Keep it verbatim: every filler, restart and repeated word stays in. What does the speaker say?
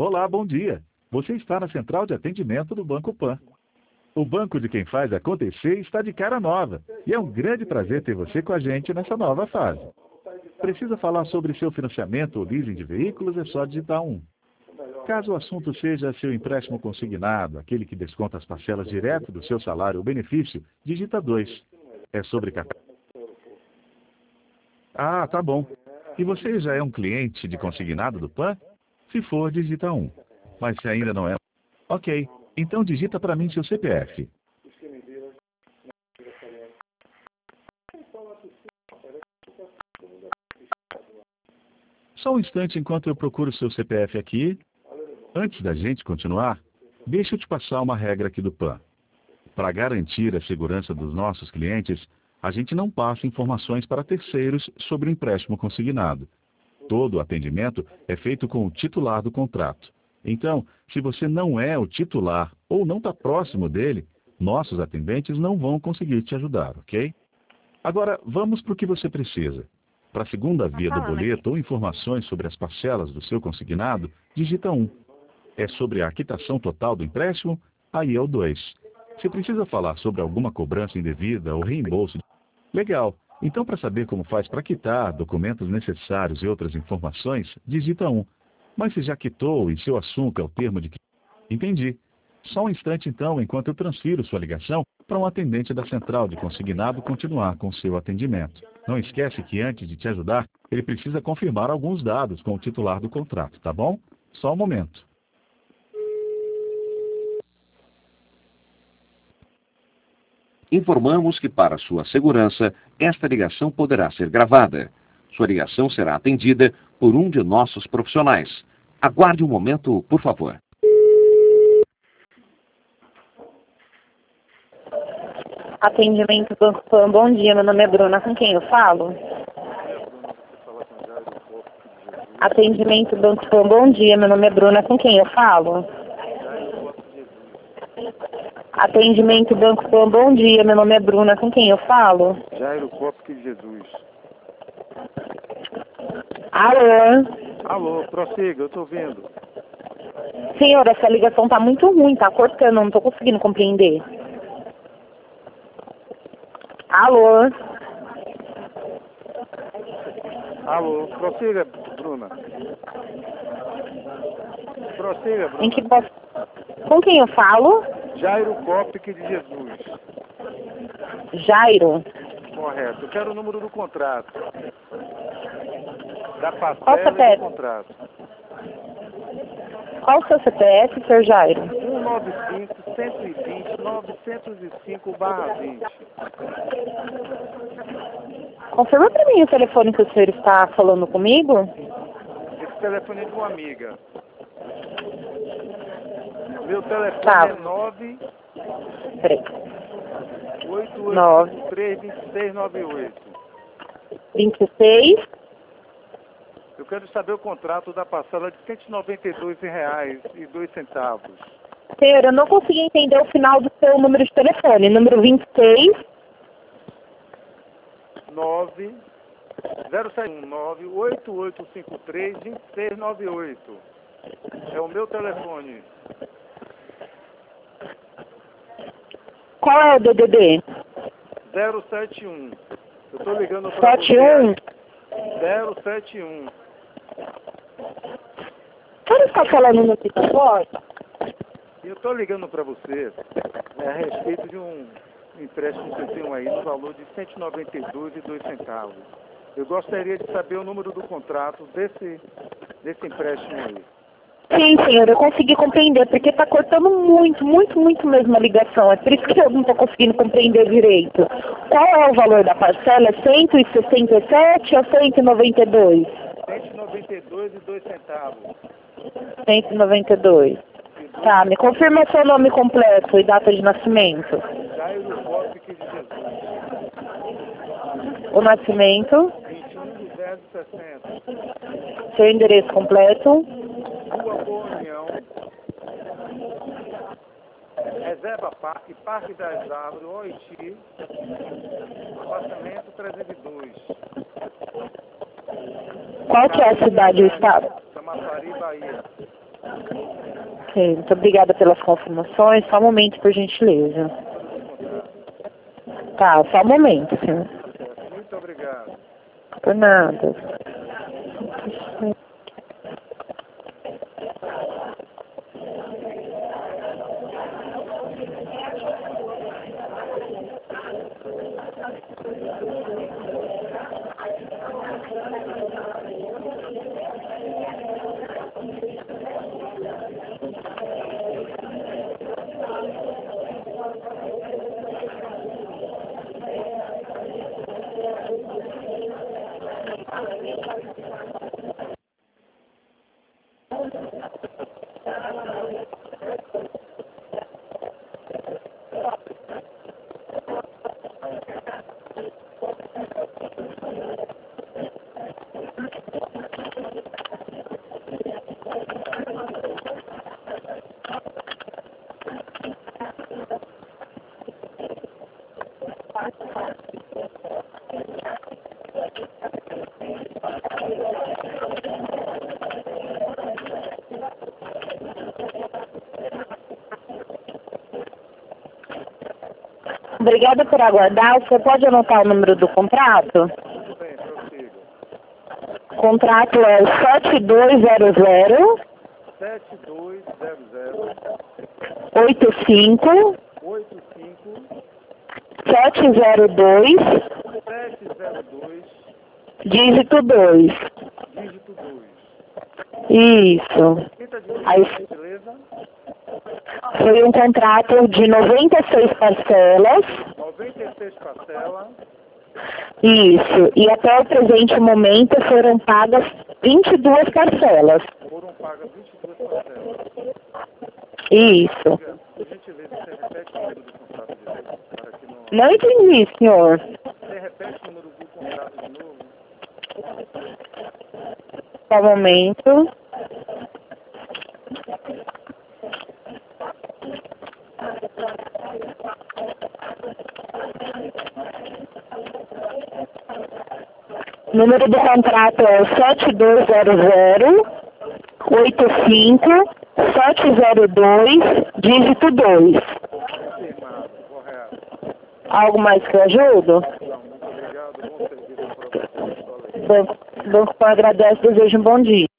Olá, bom dia. Você está na central de atendimento do Banco Pan. O banco de quem faz acontecer está de cara nova e é um grande prazer ter você com a gente nessa nova fase. Precisa falar sobre seu financiamento ou leasing de veículos? É só digitar um. Caso o assunto seja seu empréstimo consignado, aquele que desconta as parcelas direto do seu salário ou benefício, digita dois. É sobre capital. Ah, tá bom. E você já é um cliente de consignado do Pan? Se for, digita um. Mas se ainda não é... Ok, então digita para mim seu C P F. Só um instante enquanto eu procuro seu C P F aqui. Antes da gente continuar, deixa eu te passar uma regra aqui do Pan. Para garantir a segurança dos nossos clientes, a gente não passa informações para terceiros sobre o empréstimo consignado. Todo o atendimento é feito com o titular do contrato. Então, se você não é o titular ou não está próximo dele, nossos atendentes não vão conseguir te ajudar, ok? Agora, vamos para o que você precisa. Para a segunda via do boleto ou informações sobre as parcelas do seu consignado, digita um. É sobre a quitação total do empréstimo? Aí é o dois. Se precisa falar sobre alguma cobrança indevida ou reembolso... Legal. Então, para saber como faz para quitar, documentos necessários e outras informações, digita um. Mas se já quitou e seu assunto é o termo de... Entendi. Só um instante então, enquanto eu transfiro sua ligação para um atendente da central de consignado continuar com seu atendimento. Não esquece que antes de te ajudar, ele precisa confirmar alguns dados com o titular do contrato, tá bom? Só um momento. Informamos que, para sua segurança, esta ligação poderá ser gravada. Sua ligação será atendida por um de nossos profissionais. Aguarde um momento, por favor. Atendimento Banco Pan, bom dia, meu nome é Bruna, com quem eu falo? Atendimento Banco Pan, bom dia, meu nome é Bruna, com quem eu falo? Atendimento Banco Pan, bom dia, meu nome é Bruna, com quem eu falo? Jairo Cópico de Jesus. Alô? Alô, prossiga, eu tô vendo. Senhor, essa ligação tá muito ruim, tá cortando, não tô conseguindo compreender. Alô? Alô, prossiga, Bruna. Prossiga, Bruna. Em que posso... Com quem eu falo? Jairo Cópico de Jesus. Jairo. Correto. Eu quero o número do contrato. Da Qual parcela C P F? do contrato. Qual o seu C P F, senhor Jairo? um nove cinco, cento e vinte, novecentos e cinco barra vinte. Confirma pra mim o telefone que o senhor está falando comigo? Esse telefone é de uma amiga. Meu telefone Tá. é nove Peraí. oito Nove. oito três, dois seis nove oito. vinte e seis. Eu quero saber o contrato da parcela de cento e noventa e dois reais e dois centavos. Senhor, eu não consegui entender o final do seu número de telefone. Número vinte e seis. nove zero sete um nove oito oito cinco três dois seis nove oito. É o meu telefone. Qual é o D D D? zero sete um. Eu tô ligando para sete um. você. zero sete um. Você está falando no telefone? Eu tô ligando para você é, a respeito de um empréstimo que eu tenho aí no valor de cento e noventa e dois reais e dois centavos. Eu gostaria de saber o número do contrato desse, desse empréstimo aí. Sim, senhor, eu consegui compreender, porque está cortando muito, muito, muito mesmo a ligação. É por isso que eu não estou conseguindo compreender direito. Qual é o valor da parcela? É cento e sessenta e sete ou cento e noventa e dois? cento e noventa e dois reais e dois centavos. cento e noventa e dois. Tá, me confirma seu nome completo e data de nascimento. Jairo Cópico de Jesus. O nascimento, vinte e um de dez de sessenta. seu endereço completo, Rua Boa União. Reserva Parque, Parque das Árvores, Oiti. Apartamento trezentos e dois. qual que é a cidade e o estado? Camaçari, Bahia. Ok, muito obrigada pelas confirmações. Só um momento, por gentileza. Tá, só um momento, senhor. Muito obrigado. Por nada. Obrigada por aguardar. Você pode anotar o número do contrato? Tudo bem, prossiga. O contrato é o sete dois zero zero sete dois zero zero oito cinco oito cinco sete zero dois sete zero dois dígito dois. dígito dois. Isso. Quinta de por Aí gentileza. foi um contrato de noventa e seis parcelas. noventa e seis parcelas. Isso. E até o presente momento foram pagas vinte e duas parcelas. Foram pagas vinte e duas parcelas. Isso. Por gentileza, você repete o número do contrato de novo? Para que não... Não entendi, senhor. Você repete o número do contrato de novo? Só um momento. O número do contrato é o sete dois zero zero oito cinco sete zero dois dígito dois. Confirmado, correto. Algo mais que eu ajudo? Não, muito obrigado. Bom serviço para você. Banco, Banco Pan agradece, desejo um bom dia.